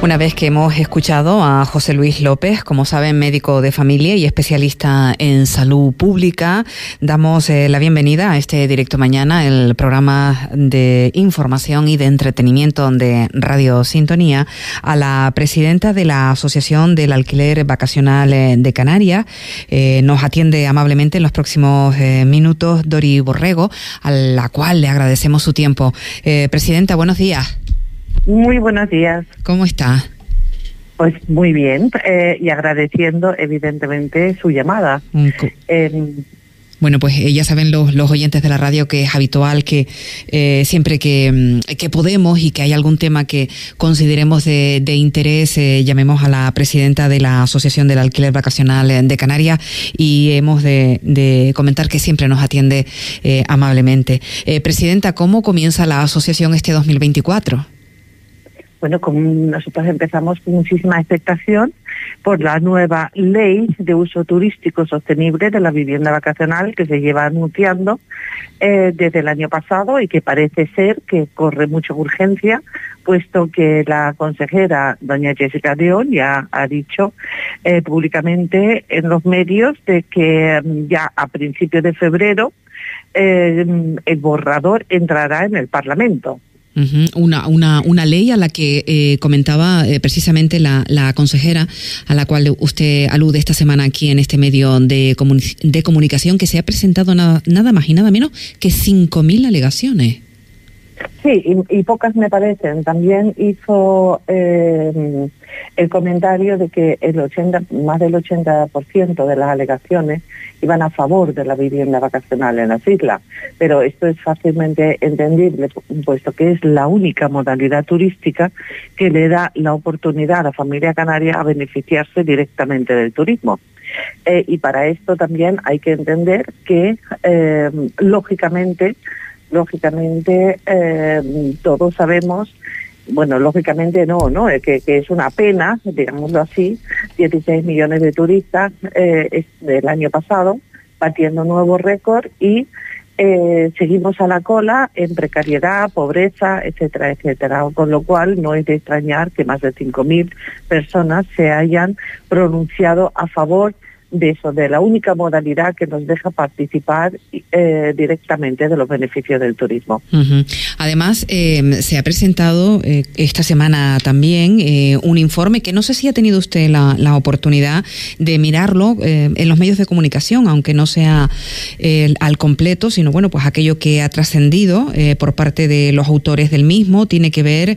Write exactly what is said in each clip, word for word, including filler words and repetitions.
Una vez que hemos escuchado a José Luis López, como saben, médico de familia y especialista en salud pública, damos eh, la bienvenida a este Directo Mañana, el programa de información y de entretenimiento de Radio Sintonía, a la presidenta de la Asociación del Alquiler Vacacional de Canarias. Eh, nos atiende amablemente en los próximos eh, minutos Dori Borrego, a la cual le agradecemos su tiempo. Eh, presidenta, buenos días. Muy buenos días. ¿Cómo está? Pues muy bien, eh, y agradeciendo evidentemente su llamada. Eh, Bueno, pues eh, ya saben los, los oyentes de la radio que es habitual que eh, siempre que, que podemos y que hay algún tema que consideremos de, de interés, eh, llamemos a la presidenta de la Asociación del Alquiler Vacacional de Canarias, y hemos de, de comentar que siempre nos atiende eh, amablemente. Eh, presidenta, ¿cómo comienza la asociación este dos mil veinticuatro? Bueno, como nosotros empezamos con muchísima expectación por la nueva ley de uso turístico sostenible de la vivienda vacacional que se lleva anunciando eh, desde el año pasado y que parece ser que corre mucha urgencia, puesto que la consejera doña Jessica León ya ha dicho eh, públicamente en los medios de que ya a principios de febrero eh, el borrador entrará en el Parlamento. Uh-huh. Una, una, una ley a la que eh, comentaba eh, precisamente la, la consejera, a la cual usted alude esta semana aquí en este medio de, comuni- de comunicación, que se ha presentado nada, nada más y nada menos que cinco mil alegaciones. Sí, y, y pocas me parecen. También hizo eh, el comentario de que el ochenta, más del ochenta por ciento de las alegaciones iban a favor de la vivienda vacacional en las islas. Pero esto es fácilmente entendible, puesto que es la única modalidad turística que le da la oportunidad a la familia canaria a beneficiarse directamente del turismo. Eh, y para esto también hay que entender que, eh, lógicamente, Lógicamente, eh, todos sabemos, bueno, lógicamente no, ¿no? Que, que es una pena, digámoslo así, dieciséis millones de turistas eh, del año pasado, batiendo nuevo récord, y eh, seguimos a la cola en precariedad, pobreza, etcétera, etcétera. Con lo cual no es de extrañar que más de cinco mil personas se hayan pronunciado a favor de eso, de la única modalidad que nos deja participar eh, directamente de los beneficios del turismo. Uh-huh. Además, eh, se ha presentado eh, esta semana también eh, un informe que no sé si ha tenido usted la, la oportunidad de mirarlo eh, en los medios de comunicación, aunque no sea eh, al completo, sino bueno, pues aquello que ha trascendido eh, por parte de los autores del mismo tiene que ver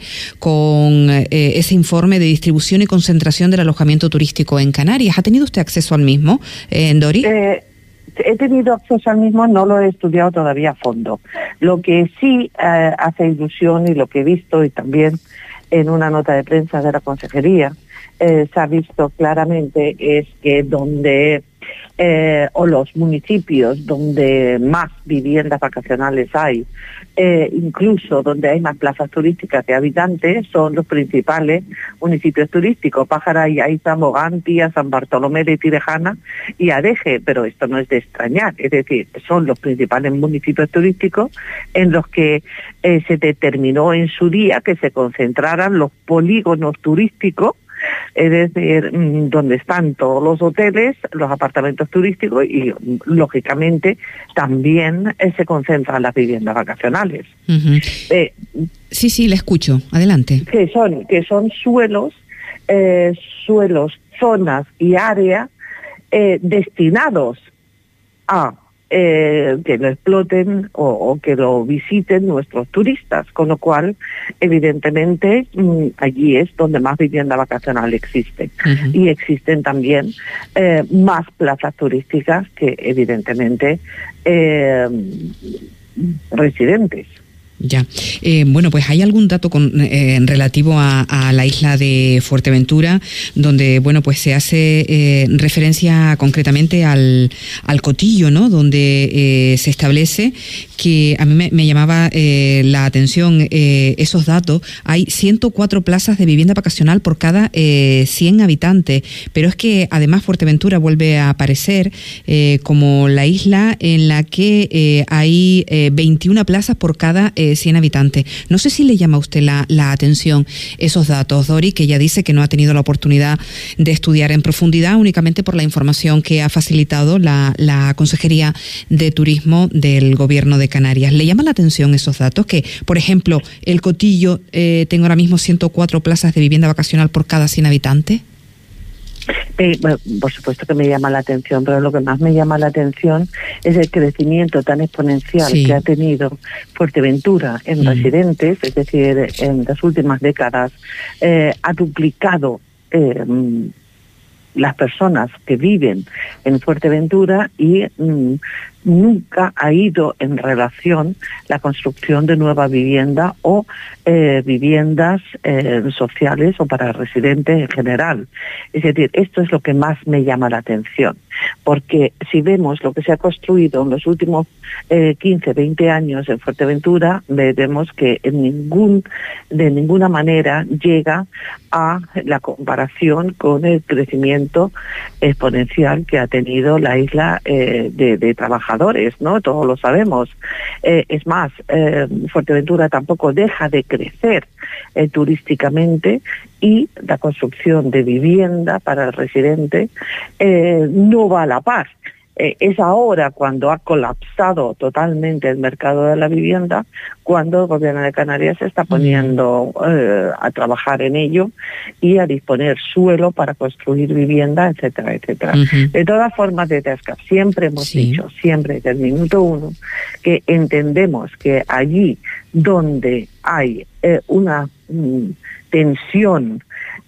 con eh, ese informe de distribución y concentración del alojamiento turístico en Canarias. ¿Ha tenido usted acceso al mismo? Eh, Dori. Eh, he tenido acceso al mismo, no lo he estudiado todavía a fondo. Lo que sí eh, hace ilusión y lo que he visto, y también en una nota de prensa de la consejería, eh, se ha visto claramente es que donde, eh, o los municipios donde más viviendas vacacionales hay, eh, incluso donde hay más plazas turísticas que habitantes, son los principales municipios turísticos: Pájara, Yaiza, Mogantia, San Bartolomé de Tirejana y Adeje. Pero esto no es de extrañar, es decir, son los principales municipios turísticos en los que eh, se determinó en su día que se concentraran los polígonos turísticos, es decir, donde están todos los hoteles, los apartamentos turísticos y, lógicamente, también eh, se concentran las viviendas vacacionales. Uh-huh. Eh, sí, sí, le escucho. Adelante. Que son, que son suelos, eh, suelos, zonas y áreas eh, destinados a Eh, que lo exploten o, o que lo visiten nuestros turistas, con lo cual evidentemente mmm, allí es donde más vivienda vacacional existe. Uh-huh. Y existen también eh, más plazas turísticas que evidentemente eh, residentes. Ya. Eh, bueno, pues hay algún dato con, eh, relativo a, a la isla de Fuerteventura, donde, bueno, pues se hace eh, referencia concretamente al, al Cotillo, ¿no? Donde eh, se establece que a mí me, me llamaba eh, la atención eh, esos datos. Hay ciento cuatro plazas de vivienda vacacional por cada eh, cien habitantes, pero es que además Fuerteventura vuelve a aparecer eh, como la isla en la que eh, hay eh, veintiuna plazas por cada eh, eh, cien habitantes. No sé si le llama a usted la, la atención esos datos, Dori, que ya dice que no ha tenido la oportunidad de estudiar en profundidad, únicamente por la información que ha facilitado la, la Consejería de Turismo del Gobierno de Canarias. ¿Le llama la atención esos datos? Que, por ejemplo, el Cotillo eh, tengo ahora mismo ciento cuatro plazas de vivienda vacacional por cada cien habitantes. Eh, bueno, por supuesto que me llama la atención, pero lo que más me llama la atención es el crecimiento tan exponencial sí. que ha tenido Fuerteventura en mm. residentes, es decir, en las últimas décadas eh, ha duplicado eh, las personas que viven en Fuerteventura y mm, nunca ha ido en relación la construcción de nueva vivienda o eh, viviendas eh, sociales o para residentes en general. Es decir, esto es lo que más me llama la atención, porque si vemos lo que se ha construido en los últimos eh, quince, veinte años en Fuerteventura, vemos que en ningún, de ninguna manera llega a la comparación con el crecimiento exponencial que ha tenido la isla eh, de, de trabajadores, ¿no? Todos lo sabemos. Eh, es más, eh, Fuerteventura tampoco deja de crecer eh, turísticamente, y la construcción de vivienda para el residente eh, no va a la par. Eh, es ahora cuando ha colapsado totalmente el mercado de la vivienda, cuando el Gobierno de Canarias se está poniendo eh, a trabajar en ello y a disponer suelo para construir vivienda, etcétera, etcétera. Uh-huh. De todas formas, desde ASCAF siempre hemos sí. dicho, siempre desde el minuto uno, que entendemos que allí donde hay eh, una mm, tensión,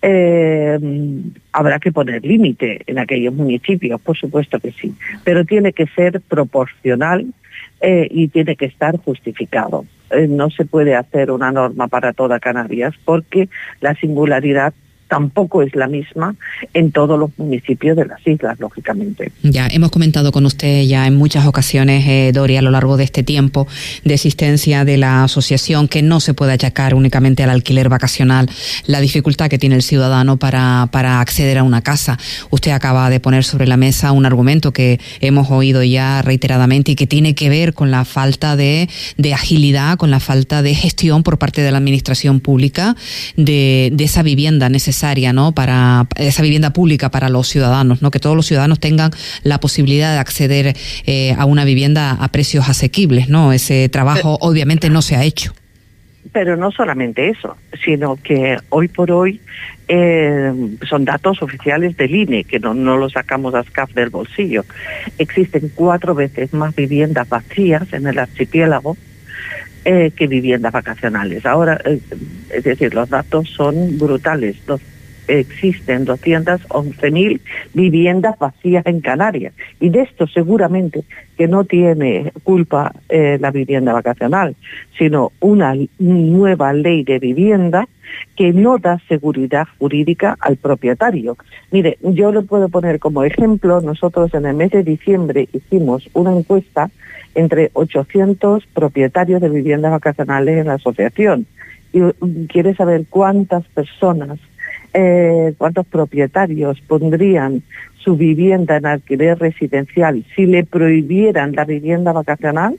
Eh, habrá que poner límite en aquellos municipios, por supuesto que sí, pero tiene que ser proporcional eh, y tiene que estar justificado. Eh, no se puede hacer una norma para toda Canarias porque la singularidad tampoco es la misma en todos los municipios de las islas, lógicamente. Ya hemos comentado con usted ya en muchas ocasiones, eh, Dori, a lo largo de este tiempo de existencia de la asociación, que no se puede achacar únicamente al alquiler vacacional la dificultad que tiene el ciudadano para, para acceder a una casa. Usted acaba de poner sobre la mesa un argumento que hemos oído ya reiteradamente y que tiene que ver con la falta de, de agilidad, con la falta de gestión por parte de la administración pública de, de esa vivienda necesaria, ¿no? Para esa vivienda pública para los ciudadanos, ¿no? Que todos los ciudadanos tengan la posibilidad de acceder eh, a una vivienda a precios asequibles, ¿no? Ese trabajo pero, obviamente no se ha hecho. Pero no solamente eso, sino que hoy por hoy eh, son datos oficiales del I N E, que no, no los sacamos a ASCAF del bolsillo. Existen cuatro veces más viviendas vacías en el archipiélago Eh, que viviendas vacacionales. Ahora, eh, es decir, los datos son brutales. Dos, existen doscientas once mil viviendas vacías en Canarias, y de esto seguramente que no tiene culpa eh, la vivienda vacacional, sino una nueva ley de vivienda que no da seguridad jurídica al propietario. Mire, yo le puedo poner como ejemplo, nosotros en el mes de diciembre hicimos una encuesta entre ochocientos propietarios de viviendas vacacionales en la asociación, y quiere saber cuántas personas, eh, cuántos propietarios pondrían su vivienda en alquiler residencial si le prohibieran la vivienda vacacional.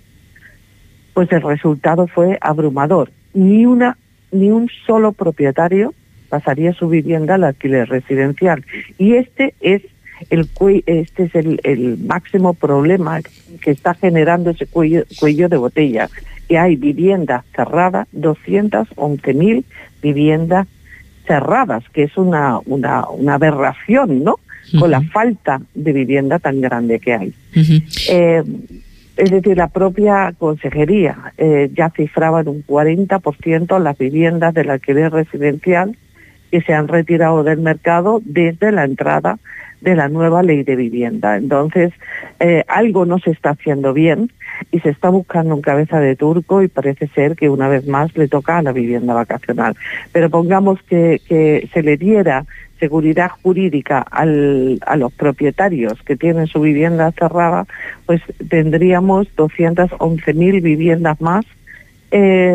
Pues el resultado fue abrumador. Ni una ni un solo propietario pasaría su vivienda al alquiler residencial, y este es el este es el, el máximo problema que está generando ese cuello, cuello de botella, que hay viviendas cerradas, doscientas once mil viviendas cerradas, que es una una, una aberración, ¿no? Uh-huh. Con la falta de vivienda tan grande que hay. Uh-huh. Eh, Es decir, la propia consejería eh, ya cifraba en un cuarenta por ciento las viviendas del alquiler residencial que se han retirado del mercado desde la entrada de la nueva ley de vivienda. Entonces, eh, algo no se está haciendo bien y se está buscando un cabeza de turco, y parece ser que una vez más le toca a la vivienda vacacional. Pero pongamos que, que se le diera seguridad jurídica al, a los propietarios que tienen su vivienda cerrada, pues tendríamos doscientas once mil viviendas más eh,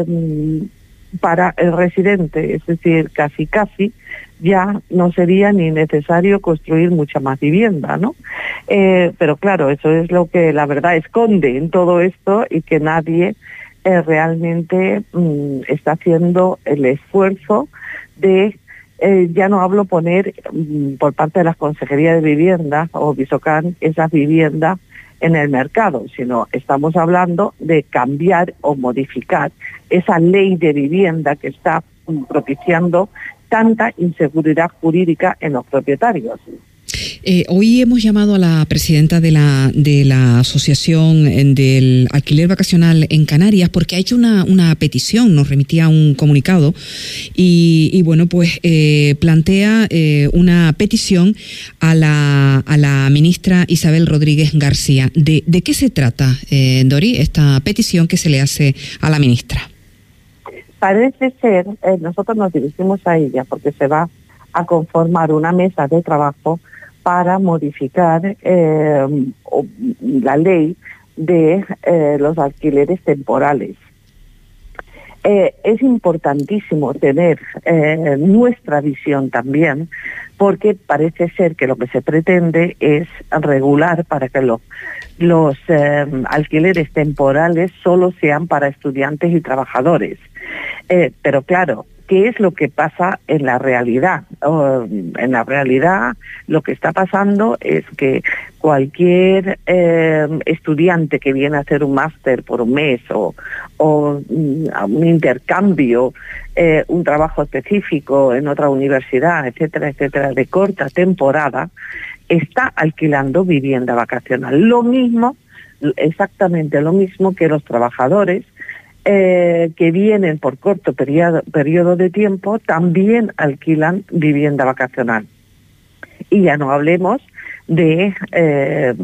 para el residente, es decir, casi casi ya no sería ni necesario construir mucha más vivienda, ¿no? Eh, pero claro, eso es lo que la verdad esconde en todo esto y que nadie eh, realmente mm, está haciendo el esfuerzo de, eh, ya no hablo poner mm, por parte de las consejerías de vivienda o Visocan esas viviendas en el mercado, sino estamos hablando de cambiar o modificar esa ley de vivienda que está mm, propiciando tanta inseguridad jurídica en los propietarios. Eh, hoy hemos llamado a la presidenta de la de la Asociación del Alquiler Vacacional en Canarias porque ha hecho una, una petición, nos remitía un comunicado y, y bueno, pues eh, plantea eh, una petición a la a la ministra Isabel Rodríguez García. ¿De, de qué se trata, eh, Dori, esta petición que se le hace a la ministra? Parece ser, eh, nosotros nos dirigimos a ella porque se va a conformar una mesa de trabajo para modificar eh, la ley de eh, los alquileres temporales. Eh, es importantísimo tener eh, nuestra visión también, porque parece ser que lo que se pretende es regular para que los, los eh, alquileres temporales solo sean para estudiantes y trabajadores. Eh, pero claro, ¿qué es lo que pasa en la realidad? Uh, en la realidad lo que está pasando es que cualquier eh, estudiante que viene a hacer un máster por un mes o, o um, un intercambio, eh, un trabajo específico en otra universidad, etcétera, etcétera, de corta temporada, está alquilando vivienda vacacional. Lo mismo, exactamente lo mismo que los trabajadores Eh, que vienen por corto periodo, periodo de tiempo, también alquilan vivienda vacacional. Y ya no hablemos de eh,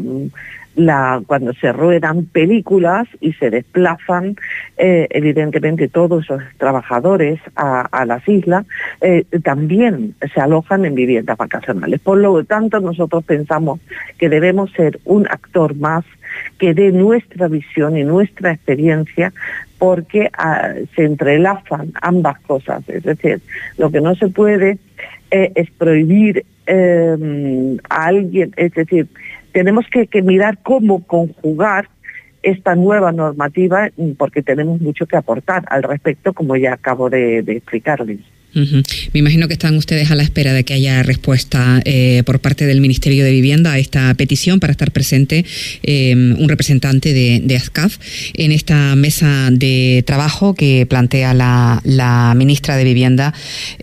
la cuando se ruedan películas y se desplazan, eh, evidentemente todos los trabajadores a, a las islas, eh, también se alojan en viviendas vacacionales. Por lo tanto, nosotros pensamos que debemos ser un actor más que dé nuestra visión y nuestra experiencia, porque uh, se entrelazan ambas cosas. Es decir, lo que no se puede eh, es prohibir eh, a alguien, es decir, tenemos que, que mirar cómo conjugar esta nueva normativa, porque tenemos mucho que aportar al respecto, como ya acabo de, de explicarles. Uh-huh. Me imagino que están ustedes a la espera de que haya respuesta eh, por parte del Ministerio de Vivienda a esta petición para estar presente eh, un representante de, de ASCAF en esta mesa de trabajo que plantea la, la ministra de Vivienda,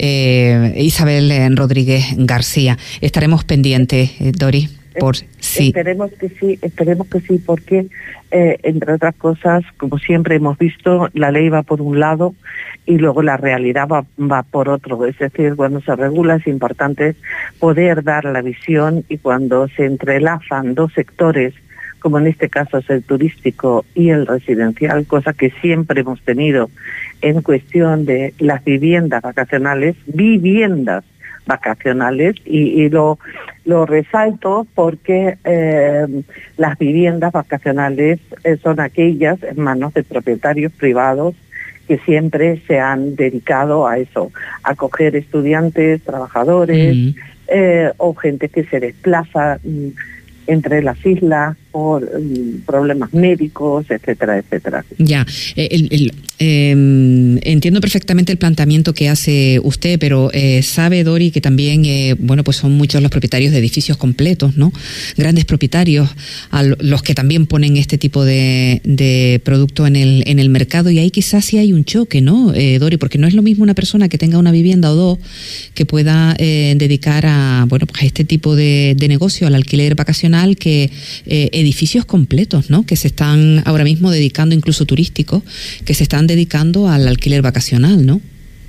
eh, Isabel Rodríguez García. Estaremos pendientes, eh, Dori. Por, sí. Esperemos que sí, esperemos que sí, porque eh, entre otras cosas, como siempre hemos visto, la ley va por un lado y luego la realidad va, va por otro. Es decir, cuando se regula es importante poder dar la visión, y cuando se entrelazan dos sectores, como en este caso es el turístico y el residencial, cosa que siempre hemos tenido en cuestión de las viviendas vacacionales, viviendas vacacionales, y, y lo, lo resalto porque eh, las viviendas vacacionales eh, son aquellas en manos de propietarios privados que siempre se han dedicado a eso, a acoger estudiantes, trabajadores, mm. eh, o gente que se desplaza mm, entre las islas por um, problemas médicos, etcétera, etcétera. Ya, el, el, eh, entiendo perfectamente el planteamiento que hace usted, pero eh, sabe, Dori, que también, eh, bueno, pues son muchos los propietarios de edificios completos, ¿no? Grandes propietarios, a los que también ponen este tipo de, de producto en el en el mercado, y ahí quizás sí hay un choque, ¿no, eh, Dori? Porque no es lo mismo una persona que tenga una vivienda o dos que pueda eh, dedicar a, bueno, pues a este tipo de, de negocio, al alquiler vacacional, que eh, edificios completos, ¿no? Que se están ahora mismo dedicando, incluso turísticos, que se están dedicando al alquiler vacacional, ¿no?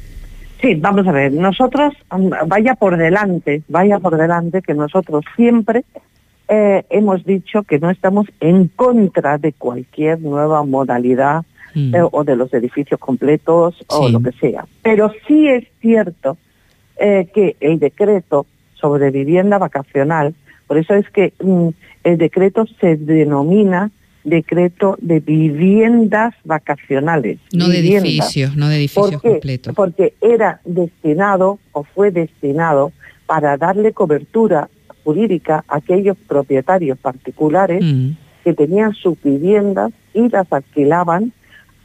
Sí, vamos a ver, nosotros, vaya por delante, vaya por delante que nosotros siempre eh, hemos dicho que no estamos en contra de cualquier nueva modalidad mm. eh, o de los edificios completos o sí. lo que sea. Pero sí es cierto eh, que el decreto sobre vivienda vacacional, por eso es que mm, el decreto se denomina decreto de viviendas vacacionales. No viviendas. de edificios, no de edificios ¿Por qué? completos. Porque era destinado o fue destinado para darle cobertura jurídica a aquellos propietarios particulares mm. que tenían sus viviendas y las alquilaban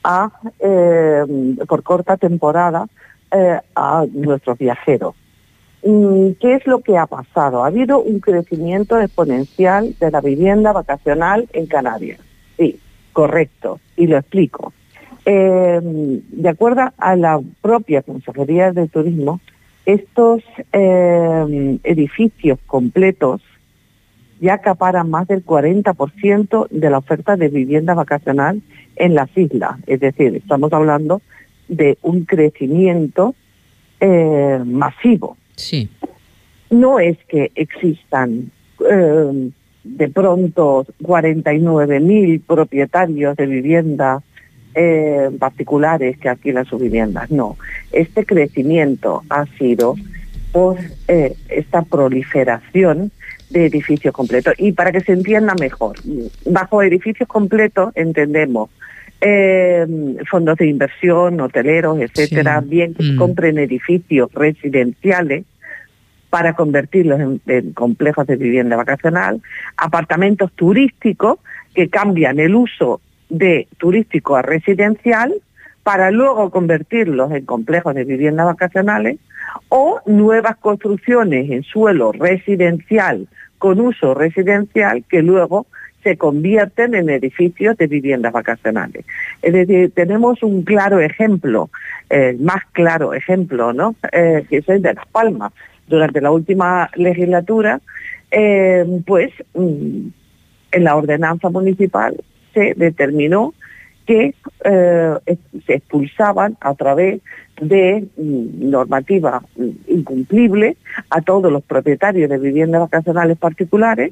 a, eh, por corta temporada eh, a nuestros viajeros. ¿Qué es lo que ha pasado? Ha habido un crecimiento exponencial de la vivienda vacacional en Canarias. Sí, correcto, y lo explico. Eh, de acuerdo a la propia Consejería de Turismo, estos eh, edificios completos ya acaparan más del cuarenta por ciento de la oferta de vivienda vacacional en las islas. Es decir, estamos hablando de un crecimiento eh, masivo. Sí. No es que existan eh, de pronto cuarenta y nueve mil propietarios de vivienda eh, particulares que alquilan sus viviendas, no. Este crecimiento ha sido por eh, esta proliferación de edificios completos. Y para que se entienda mejor, bajo edificios completos entendemos eh, fondos de inversión, hoteleros, etcétera, sí. bien que mm. compren edificios residenciales para convertirlos en, en complejos de vivienda vacacional, apartamentos turísticos que cambian el uso de turístico a residencial para luego convertirlos en complejos de vivienda vacacionales, o nuevas construcciones en suelo residencial con uso residencial que luego se convierten en edificios de viviendas vacacionales. Es decir, tenemos un claro ejemplo, el eh, más claro ejemplo, ¿no? Eh, que es el de Las Palmas. Durante la última legislatura, eh, pues mm, en la ordenanza municipal se determinó que eh, se expulsaban a través de mm, normativa mm, incumplible a todos los propietarios de viviendas vacacionales particulares,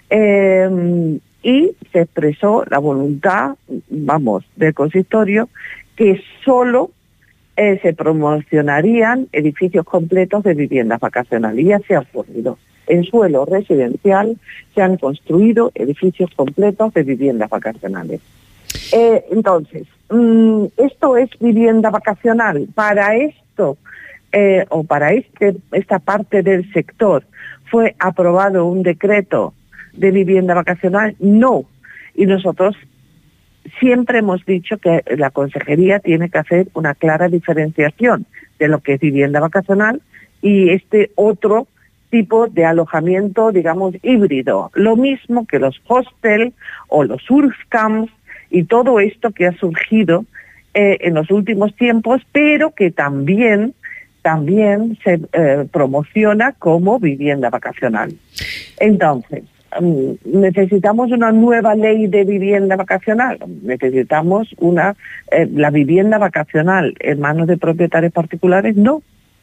eh, y se expresó la voluntad, vamos, del consistorio, que solo eh, se promocionarían edificios completos de viviendas vacacionales. Y ya se ha ocurrido. En suelo residencial se han construido edificios completos de viviendas vacacionales. Eh, entonces, mmm, esto es vivienda vacacional. Para esto, eh, o para este esta parte del sector, ¿fue aprobado un decreto de vivienda vacacional? No. Y nosotros siempre hemos dicho que la Consejería tiene que hacer una clara diferenciación de lo que es vivienda vacacional y este otro tipo de alojamiento, digamos, híbrido. Lo mismo que los hostels o los surf camps y todo esto que ha surgido eh, en los últimos tiempos, pero que también, también se eh, promociona como vivienda vacacional. Entonces, ¿necesitamos una nueva ley de vivienda vacacional? ¿Necesitamos una eh, la vivienda vacacional en manos de propietarios particulares? No.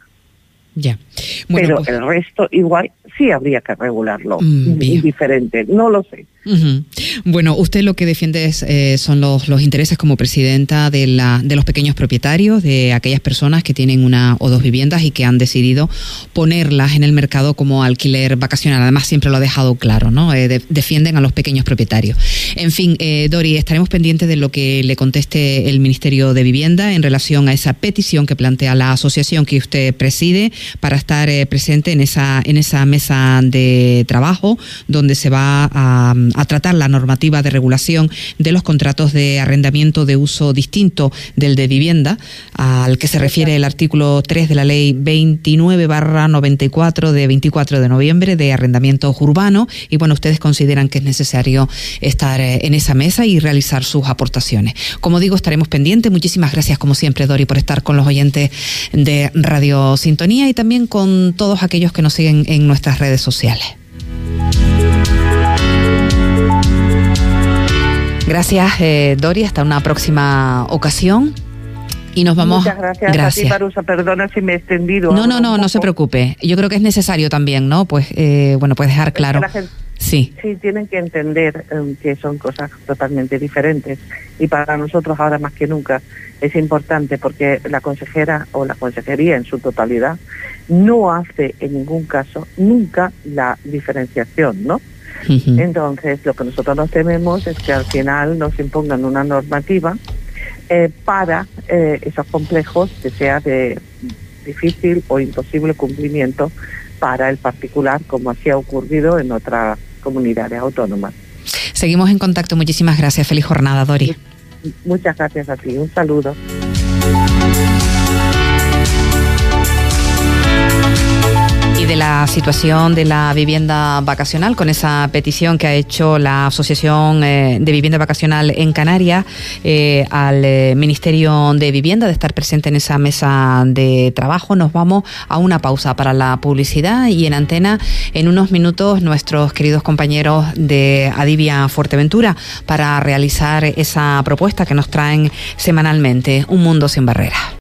Ya. Bueno, pero pues, el resto igual sí habría que regularlo. Mm, diferente, no lo sé. Uh-huh. Bueno, usted lo que defiende es, eh, son los, los intereses como presidenta de, la, de los pequeños propietarios, de aquellas personas que tienen una o dos viviendas y que han decidido ponerlas en el mercado como alquiler vacacional. Además, siempre lo ha dejado claro, ¿no? Eh, de, defienden a los pequeños propietarios. En fin, eh, Dori, estaremos pendientes de lo que le conteste el Ministerio de Vivienda en relación a esa petición que plantea la asociación que usted preside para estar eh, presente en esa, en esa mesa de trabajo donde se va a a tratar la normativa de regulación de los contratos de arrendamiento de uso distinto del de vivienda, al que se refiere el artículo tres de la ley veintinueve barra noventa y cuatro de veinticuatro de noviembre de arrendamiento urbano. Y bueno, ustedes consideran que es necesario estar en esa mesa y realizar sus aportaciones. Como digo, estaremos pendientes. Muchísimas gracias, como siempre, Dori, por estar con los oyentes de Radio Sintonía y también con todos aquellos que nos siguen en nuestras redes sociales. Gracias, eh, Dori. Hasta una próxima ocasión. Y nos vamos. Muchas gracias, gracias. a ti, Parusa. Perdona si me he extendido. No, no, no, no se preocupe. Yo creo que es necesario también, ¿no? Pues, eh, bueno, pues dejar claro. Es que la gente, sí. Sí, tienen que entender um, que son cosas totalmente diferentes. Y para nosotros ahora más que nunca es importante porque la consejera o la consejería en su totalidad no hace en ningún caso nunca la diferenciación, ¿no? Uh-huh. Entonces, lo que nosotros nos tememos es que al final nos impongan una normativa eh, para eh, esos complejos que sea de difícil o imposible cumplimiento para el particular, como así ha ocurrido en otras comunidades autónomas. Seguimos en contacto. Muchísimas gracias. Feliz jornada, Dori. Muchas gracias a ti. Un saludo. Y de la situación de la vivienda vacacional, con esa petición que ha hecho la Asociación eh, de Vivienda Vacacional en Canarias eh, al eh, Ministerio de Vivienda de estar presente en esa mesa de trabajo, nos vamos a una pausa para la publicidad y en antena en unos minutos nuestros queridos compañeros de Adivia Fuerteventura para realizar esa propuesta que nos traen semanalmente, Un Mundo Sin Barreras.